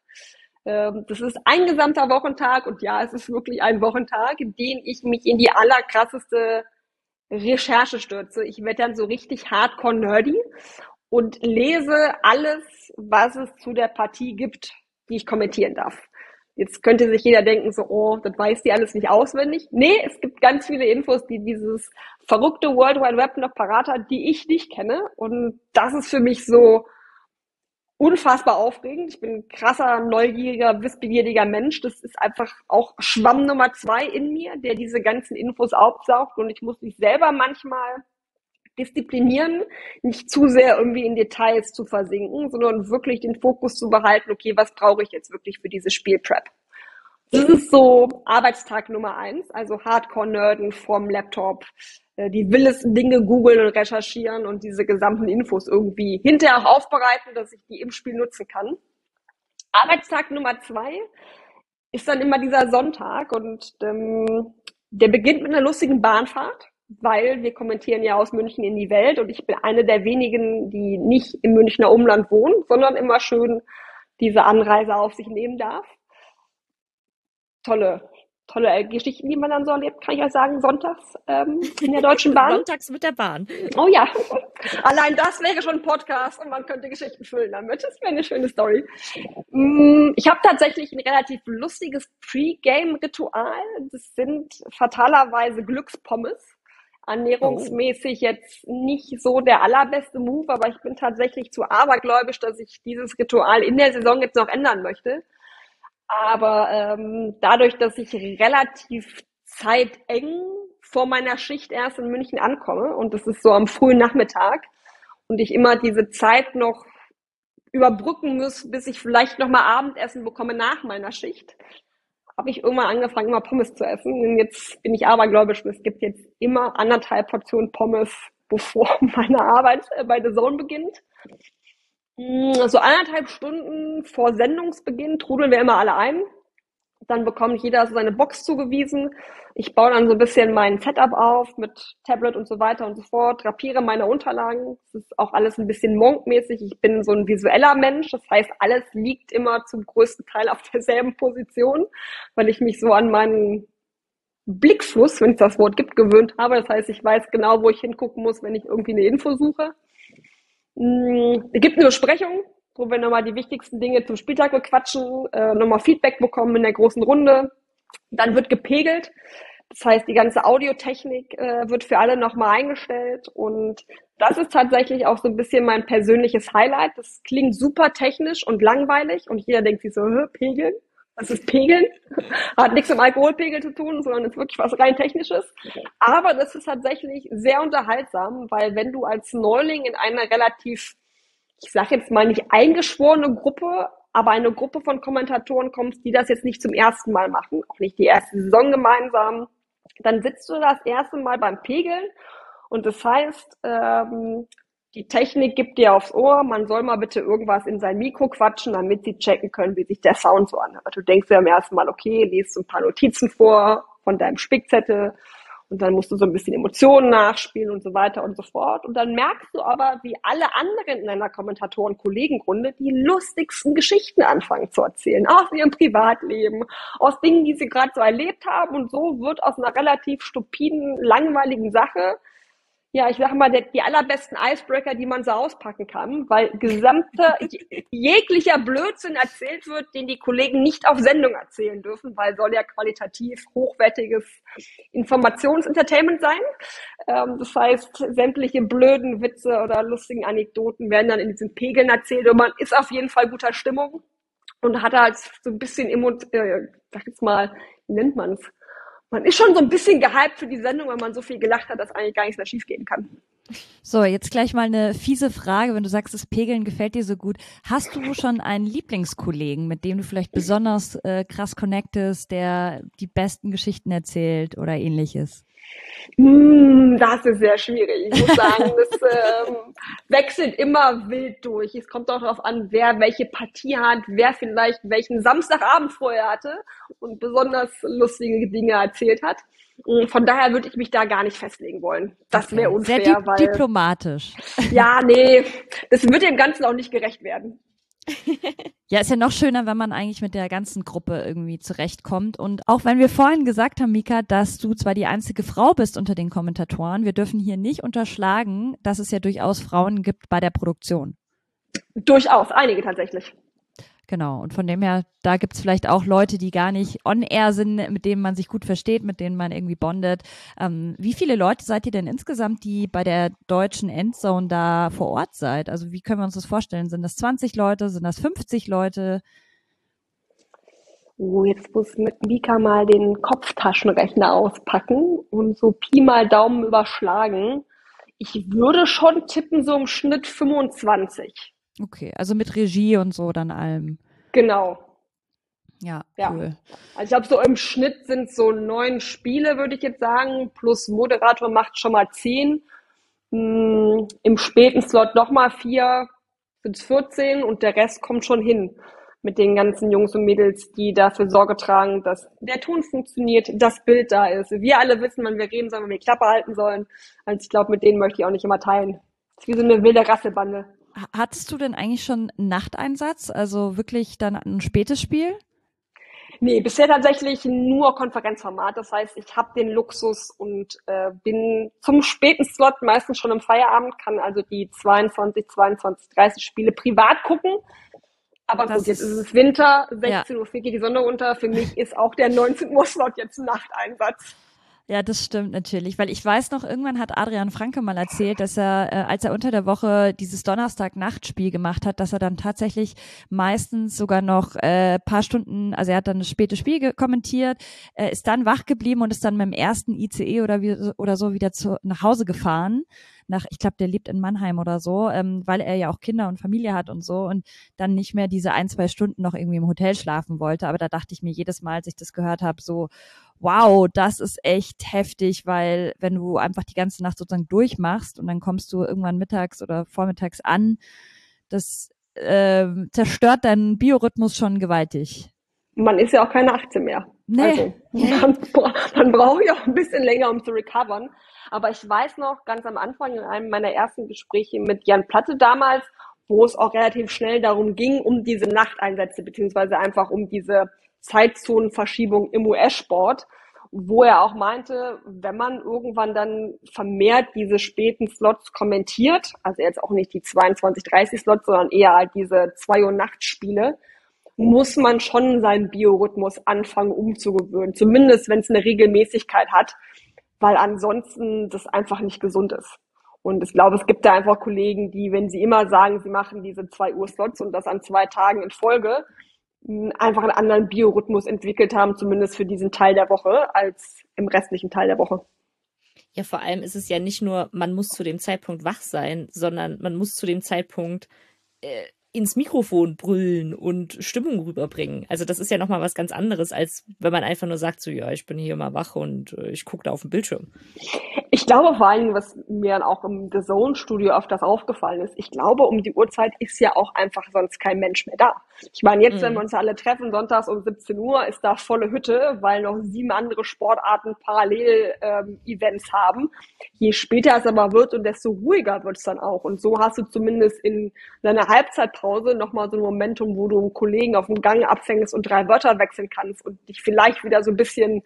Das ist ein gesamter Wochentag und ja, es ist wirklich ein Wochentag, in dem ich mich in die allerkrasseste Recherche stürze. Ich werde dann so richtig hardcore nerdy und lese alles, was es zu der Partie gibt, die ich kommentieren darf. Jetzt könnte sich jeder denken, so, oh, das weiß die alles nicht auswendig. Nee, es gibt ganz viele Infos, die dieses verrückte World Wide Web noch parat hat, die ich nicht kenne. Und das ist für mich so unfassbar aufregend. Ich bin ein krasser, neugieriger, wissbegieriger Mensch. Das ist einfach auch Schwamm Nummer 2 in mir, der diese ganzen Infos aufsaugt. Und ich muss mich selber manchmal disziplinieren, nicht zu sehr irgendwie in Details zu versinken, sondern wirklich den Fokus zu behalten, okay, was brauche ich jetzt wirklich für diese Spielprep? Das ist so Arbeitstag Nummer 1, also Hardcore-Nerden vorm Laptop, die wildesten Dinge googeln und recherchieren und diese gesamten Infos irgendwie hinterher auch aufbereiten, dass ich die im Spiel nutzen kann. Arbeitstag Nummer 2 ist dann immer dieser Sonntag und der beginnt mit einer lustigen Bahnfahrt, weil wir kommentieren ja aus München in die Welt und ich bin eine der wenigen, die nicht im Münchner Umland wohnen, sondern immer schön diese Anreise auf sich nehmen darf. Tolle Geschichten, die man dann so erlebt, kann ich euch sagen, sonntags in der Deutschen Bahn. Sonntags mit der Bahn. Oh ja, allein das wäre schon ein Podcast und man könnte Geschichten füllen damit. Das wäre eine schöne Story. Ich habe tatsächlich ein relativ lustiges Pre-Game-Ritual. Das sind fatalerweise Glückspommes. Ernährungsmäßig jetzt nicht so der allerbeste Move, aber ich bin tatsächlich zu abergläubisch, dass ich dieses Ritual in der Saison jetzt noch ändern möchte. Aber dadurch, dass ich relativ zeiteng vor meiner Schicht erst in München ankomme und das ist so am frühen Nachmittag und ich immer diese Zeit noch überbrücken muss, bis ich vielleicht noch mal Abendessen bekomme nach meiner Schicht, habe ich irgendwann angefangen, immer Pommes zu essen. Und jetzt bin ich abergläubisch. Es gibt jetzt immer 1,5 Portionen Pommes, bevor meine Arbeit bei The Zone beginnt. So 1,5 Stunden vor Sendungsbeginn trudeln wir immer alle ein. Dann bekommt jeder so seine Box zugewiesen. Ich baue dann so ein bisschen mein Setup auf mit Tablet und so weiter und so fort, drapiere meine Unterlagen. Das ist auch alles ein bisschen Monk-mäßig. Ich bin so ein visueller Mensch. Das heißt, alles liegt immer zum größten Teil auf derselben Position, weil ich mich so an meinen Blickfluss, wenn es das Wort gibt, gewöhnt habe. Das heißt, ich weiß genau, wo ich hingucken muss, wenn ich irgendwie eine Info suche. Es gibt eine Besprechung, wo wir nochmal die wichtigsten Dinge zum Spieltag bequatschen, nochmal Feedback bekommen in der großen Runde. Dann wird gepegelt. Das heißt, die ganze Audiotechnik wird für alle nochmal eingestellt. Und das ist tatsächlich auch so ein bisschen mein persönliches Highlight. Das klingt super technisch und langweilig. Und jeder denkt sich so, Pegeln? Was ist Pegeln? Hat nichts mit dem Alkoholpegel zu tun, sondern ist wirklich was rein Technisches. Aber das ist tatsächlich sehr unterhaltsam, weil wenn du als Neuling in einer relativ, ich sage jetzt mal nicht eingeschworene Gruppe, aber eine Gruppe von Kommentatoren kommst, die das jetzt nicht zum ersten Mal machen, auch nicht die erste Saison gemeinsam, dann sitzt du das erste Mal beim Pegeln und das heißt, die Technik gibt dir aufs Ohr, man soll mal bitte irgendwas in sein Mikro quatschen, damit sie checken können, wie sich der Sound so anhört. Du denkst ja am ersten Mal, okay, liest so ein paar Notizen vor von deinem Spickzettel und dann musst du so ein bisschen Emotionen nachspielen und so weiter und so fort. Und dann merkst du aber, wie alle anderen in deiner Kommentatoren-Kollegenrunde die lustigsten Geschichten anfangen zu erzählen. Aus ihrem Privatleben, aus Dingen, die sie gerade so erlebt haben. Und so wird aus einer relativ stupiden, langweiligen Sache, ja, ich sag mal, die allerbesten Icebreaker, die man so auspacken kann, weil jeglicher Blödsinn erzählt wird, den die Kollegen nicht auf Sendung erzählen dürfen, weil soll ja qualitativ hochwertiges Informationsentertainment sein. Das heißt, sämtliche blöden Witze oder lustigen Anekdoten werden dann in diesen Pegeln erzählt und man ist auf jeden Fall guter Stimmung und hat halt so ein bisschen, sag jetzt mal, wie nennt man's? Man ist schon so ein bisschen gehypt für die Sendung, weil man so viel gelacht hat, dass eigentlich gar nichts mehr schiefgehen kann. So, jetzt gleich mal eine fiese Frage, wenn du sagst, das Pegeln gefällt dir so gut. Hast du schon einen Lieblingskollegen, mit dem du vielleicht besonders krass connectest, der die besten Geschichten erzählt oder ähnliches? Das ist sehr schwierig. Ich muss sagen, das wechselt immer wild durch. Es kommt auch darauf an, wer welche Partie hat, wer vielleicht welchen Samstagabend vorher hatte und besonders lustige Dinge erzählt hat. Von daher würde ich mich da gar nicht festlegen wollen. Das wäre unfair. Sehr diplomatisch. Ja, nee, das wird dem Ganzen auch nicht gerecht werden. Ja, ist ja noch schöner, wenn man eigentlich mit der ganzen Gruppe irgendwie zurechtkommt. Und auch wenn wir vorhin gesagt haben, Mika, dass du zwar die einzige Frau bist unter den Kommentatoren, wir dürfen hier nicht unterschlagen, dass es ja durchaus Frauen gibt bei der Produktion. Durchaus, einige tatsächlich. Genau, und von dem her, da gibt's vielleicht auch Leute, die gar nicht on-air sind, mit denen man sich gut versteht, mit denen man irgendwie bondet. Wie viele Leute seid ihr denn insgesamt, die bei der deutschen Endzone da vor Ort seid? Also wie können wir uns das vorstellen? Sind das 20 Leute? Sind das 50 Leute? Oh, jetzt muss mit Mika mal den Kopftaschenrechner auspacken und so Pi mal Daumen überschlagen. Ich würde schon tippen, so im Schnitt 25. Okay, also mit Regie und so dann allem. Genau. Ja, Ja. cool. Also ich glaube, so im Schnitt sind so 9 Spiele, würde ich jetzt sagen, plus Moderator macht schon mal 10. Im späten Slot nochmal 4, sind es 14 und der Rest kommt schon hin mit den ganzen Jungs und Mädels, die dafür Sorge tragen, dass der Ton funktioniert, das Bild da ist. Wir alle wissen, wann wir reden sollen, wann wir die Klappe halten sollen. Also ich glaube, mit denen möchte ich auch nicht immer teilen. Das ist wie so eine wilde Rasselbande. Hattest du denn eigentlich schon einen Nachteinsatz, also wirklich dann ein spätes Spiel? Nee, bisher tatsächlich nur Konferenzformat. Das heißt, ich habe den Luxus und bin zum späten Slot meistens schon im Feierabend, kann also die 22, 30 Spiele privat gucken. Aber gut, jetzt ist es Winter, 16 Uhr geht die Sonne unter. Für mich ist auch der 19 Uhr Slot jetzt ein Nachteinsatz. Ja, das stimmt natürlich, weil ich weiß noch, irgendwann hat Adrian Franke mal erzählt, dass er, als er unter der Woche dieses Donnerstag-Nachtspiel gemacht hat, dass er dann tatsächlich meistens sogar noch paar Stunden, also er hat dann das späte Spiel kommentiert, ist dann wach geblieben und ist dann mit dem ersten ICE oder so wieder nach Hause gefahren. Ich glaube, der lebt in Mannheim oder so, weil er ja auch Kinder und Familie hat und so und dann nicht mehr diese 1-2 Stunden noch irgendwie im Hotel schlafen wollte. Aber da dachte ich mir jedes Mal, als ich das gehört habe, so, wow, das ist echt heftig, weil wenn du einfach die ganze Nacht sozusagen durchmachst und dann kommst du irgendwann mittags oder vormittags an, das zerstört deinen Biorhythmus schon gewaltig. Man ist ja auch keine 18 mehr. Nee. Also man braucht ja auch ein bisschen länger, um zu recovern. Aber ich weiß noch, ganz am Anfang in einem meiner ersten Gespräche mit Jan Platte damals, wo es auch relativ schnell darum ging, um diese Nachteinsätze, beziehungsweise einfach um diese Zeitzonenverschiebung im US-Sport, wo er auch meinte, wenn man irgendwann dann vermehrt diese späten Slots kommentiert, also jetzt auch nicht die 22:30 Slots, sondern eher halt diese 2 Uhr Nachtspiele, muss man schon seinen Biorhythmus anfangen umzugewöhnen, zumindest wenn es eine Regelmäßigkeit hat, weil ansonsten das einfach nicht gesund ist. Und ich glaube, es gibt da einfach Kollegen, die, wenn sie immer sagen, sie machen diese 2 Uhr Slots und das an 2 Tagen in Folge, einfach einen anderen Biorhythmus entwickelt haben, zumindest für diesen Teil der Woche, als im restlichen Teil der Woche. Ja, vor allem ist es ja nicht nur, man muss zu dem Zeitpunkt wach sein, sondern man muss zu dem Zeitpunkt ins Mikrofon brüllen und Stimmung rüberbringen. Also das ist ja nochmal was ganz anderes, als wenn man einfach nur sagt, so ja, ich bin hier mal wach und ich gucke da auf den Bildschirm. Ich glaube vor allem, was mir dann auch im The Zone-Studio öfters aufgefallen ist, ich glaube, um die Uhrzeit ist ja auch einfach sonst kein Mensch mehr da. Ich meine, jetzt, wenn wir uns alle treffen, sonntags um 17 Uhr, ist da volle Hütte, weil noch 7 andere Sportarten parallel Events haben. Je später es aber wird und desto ruhiger wird es dann auch. Und so hast du zumindest in deiner Halbzeitpause nochmal so ein Momentum, wo du einen Kollegen auf dem Gang abfängst und 3 Wörter wechseln kannst und dich vielleicht wieder so ein bisschen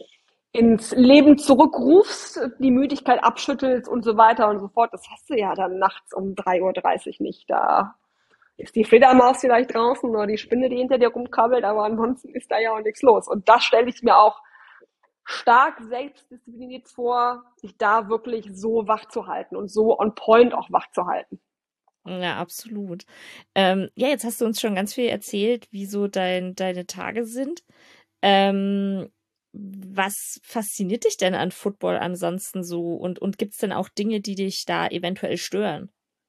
ins Leben zurückrufst, die Müdigkeit abschüttelst und so weiter und so fort. Das hast du ja dann nachts um 3:30 Uhr nicht. Da ist die Fledermaus vielleicht draußen oder die Spinne, die hinter dir rumkrabbelt, aber ansonsten ist da ja auch nichts los. Und das stelle ich mir auch stark selbstdiszipliniert vor, sich da wirklich so wach zu halten und so on point auch wach zu halten. Ja, absolut. Ja, jetzt hast du uns schon ganz viel erzählt, wie so deine Tage sind. Was fasziniert dich denn an Football ansonsten so? Und gibt es denn auch Dinge, die dich da eventuell stören?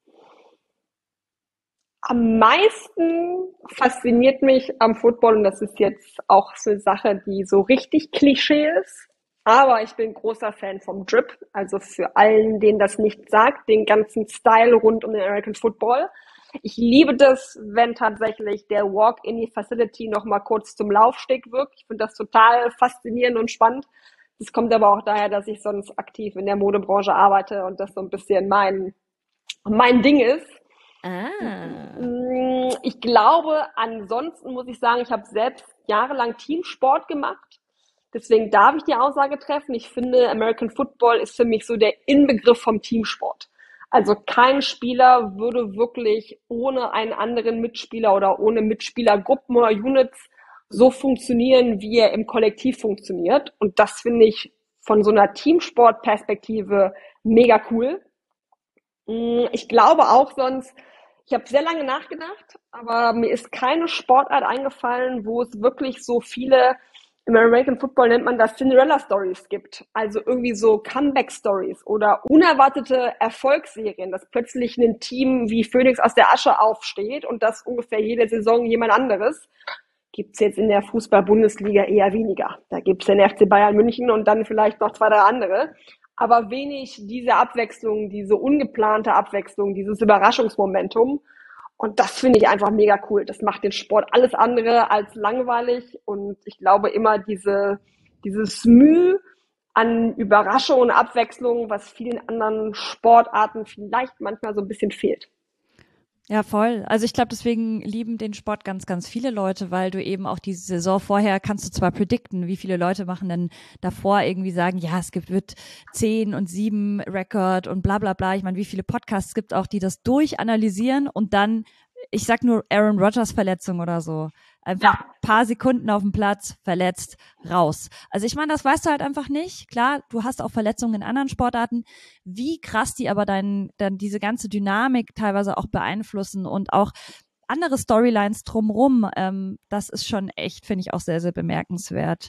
Am meisten fasziniert mich am Football, und das ist jetzt auch so eine Sache, die so richtig Klischee ist, aber ich bin großer Fan vom Drip, also für allen, denen das nicht sagt, den ganzen Style rund um den American Football. Ich liebe das, wenn tatsächlich der Walk in die Facility noch mal kurz zum Laufsteg wirkt. Ich finde das total faszinierend und spannend. Das kommt aber auch daher, dass ich sonst aktiv in der Modebranche arbeite und das so ein bisschen mein Ding ist. Ich glaube, ansonsten muss ich sagen, ich habe selbst jahrelang Teamsport gemacht. Deswegen darf ich die Aussage treffen. Ich finde, American Football ist für mich so der Inbegriff vom Teamsport. Also kein Spieler würde wirklich ohne einen anderen Mitspieler oder ohne Mitspielergruppen oder Units so funktionieren, wie er im Kollektiv funktioniert. Und das finde ich von so einer Teamsportperspektive mega cool. Ich glaube auch sonst, ich habe sehr lange nachgedacht, aber mir ist keine Sportart eingefallen, wo es wirklich so viele, im American Football nennt man das Cinderella-Stories gibt. Also irgendwie so Comeback-Stories oder unerwartete Erfolgsserien, dass plötzlich ein Team wie Phoenix aus der Asche aufsteht und das ungefähr jede Saison jemand anderes. Gibt's jetzt in der Fußball-Bundesliga eher weniger. Da gibt's den FC Bayern München und dann vielleicht noch 2, 3 andere. Aber wenig diese Abwechslung, diese ungeplante Abwechslung, dieses Überraschungsmomentum. Und das finde ich einfach mega cool. Das macht den Sport alles andere als langweilig. Und ich glaube immer dieses Mühe an Überraschung und Abwechslung, was vielen anderen Sportarten vielleicht manchmal so ein bisschen fehlt. Ja, voll. Also ich glaube, deswegen lieben den Sport ganz, ganz viele Leute, weil du eben auch die Saison vorher kannst du zwar predikten, wie viele Leute machen denn davor irgendwie sagen, ja, wird 10 und 7 Rekord und bla bla bla. Ich meine, wie viele Podcasts gibt auch, die das durchanalysieren und dann, ich sag nur Aaron Rodgers Verletzung oder so. Einfach paar Sekunden auf dem Platz, verletzt, raus. Also ich meine, das weißt du halt einfach nicht. Klar, du hast auch Verletzungen in anderen Sportarten. Wie krass die aber dann diese ganze Dynamik teilweise auch beeinflussen und auch andere Storylines drumrum, das ist schon echt, finde ich, auch sehr, sehr bemerkenswert.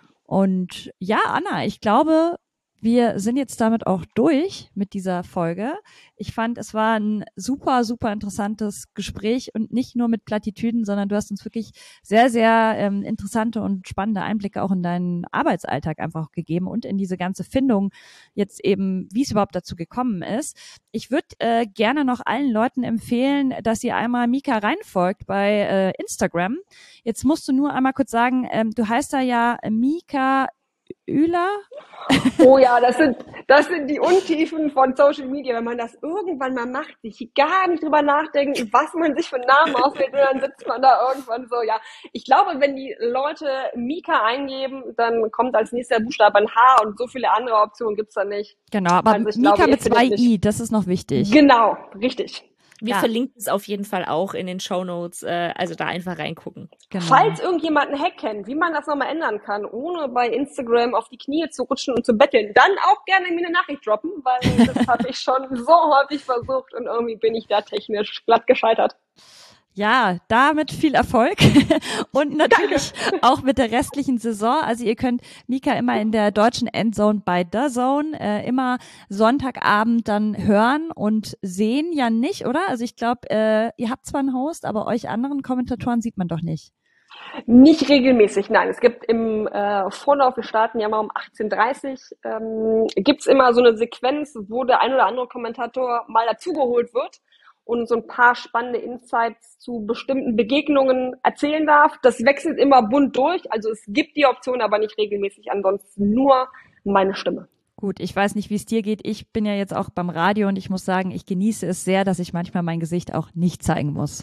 Und ja, Anna, ich glaube, wir sind jetzt damit auch durch mit dieser Folge. Ich fand, es war ein super, super interessantes Gespräch und nicht nur mit Plattitüden, sondern du hast uns wirklich sehr, sehr interessante und spannende Einblicke auch in deinen Arbeitsalltag einfach gegeben und in diese ganze Findung jetzt eben, wie es überhaupt dazu gekommen ist. Ich würde gerne noch allen Leuten empfehlen, dass ihr einmal Mika reinfolgt bei Instagram. Jetzt musst du nur einmal kurz sagen, du heißt da ja Mika Oehler. Oh ja, das sind die Untiefen von Social Media, wenn man das irgendwann mal macht, sich gar nicht drüber nachdenken, was man sich für einen Namen auswählt, und dann sitzt man da irgendwann so, ja. Ich glaube, wenn die Leute Mika eingeben, dann kommt als nächster Buchstabe ein H und so viele andere Optionen gibt's da nicht. Genau, aber Also Mika mit 2 I, das ist noch wichtig. Genau, richtig. Wir verlinken es auf jeden Fall auch in den Shownotes, also da einfach reingucken. Genau. Falls irgendjemand einen Hack kennt, wie man das nochmal ändern kann, ohne bei Instagram auf die Knie zu rutschen und zu betteln, dann auch gerne mir eine Nachricht droppen, weil das habe ich schon so häufig versucht und irgendwie bin ich da technisch glatt gescheitert. Ja, damit viel Erfolg und natürlich auch mit der restlichen Saison. Also ihr könnt Mika immer in der deutschen Endzone bei DAZN immer Sonntagabend dann hören und sehen ja nicht, oder? Also ich glaube, ihr habt zwar einen Host, aber euch anderen Kommentatoren sieht man doch nicht. Nicht regelmäßig, nein. Es gibt im Vorlauf, wir starten ja mal um 18:30 gibt's immer so eine Sequenz, wo der ein oder andere Kommentator mal dazugeholt wird und so ein paar spannende Insights zu bestimmten Begegnungen erzählen darf. Das wechselt immer bunt durch, also es gibt die Option, aber nicht regelmäßig, ansonsten nur meine Stimme. Gut, ich weiß nicht, wie es dir geht. Ich bin ja jetzt auch beim Radio und ich muss sagen, ich genieße es sehr, dass ich manchmal mein Gesicht auch nicht zeigen muss.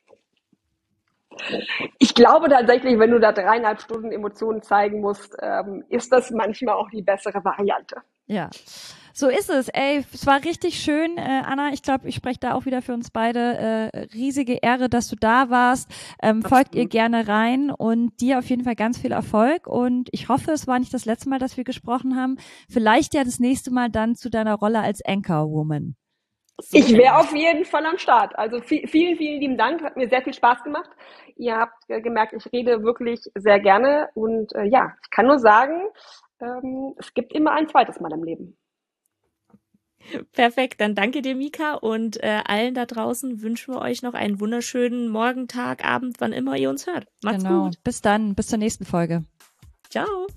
Ich glaube tatsächlich, wenn du da 3,5 Stunden Emotionen zeigen musst, ist das manchmal auch die bessere Variante. Ja, so ist es. Ey, es war richtig schön, Anna. Ich glaube, ich spreche da auch wieder für uns beide. Riesige Ehre, dass du da warst. Folgt ihr gerne rein und dir auf jeden Fall ganz viel Erfolg. Und ich hoffe, es war nicht das letzte Mal, dass wir gesprochen haben. Vielleicht ja das nächste Mal dann zu deiner Rolle als Anchorwoman. Ich wäre auf jeden Fall am Start. Also vielen, vielen lieben Dank. Hat mir sehr viel Spaß gemacht. Ihr habt gemerkt, ich rede wirklich sehr gerne. Und ja, ich kann nur sagen, es gibt immer ein zweites Mal im Leben. Perfekt, dann danke dir, Mika, und allen da draußen wünschen wir euch noch einen wunderschönen Morgen, Tag, Abend, wann immer ihr uns hört. Macht's gut. Bis dann, bis zur nächsten Folge. Ciao.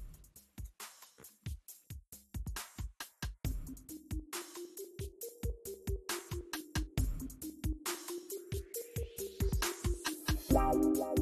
Wow.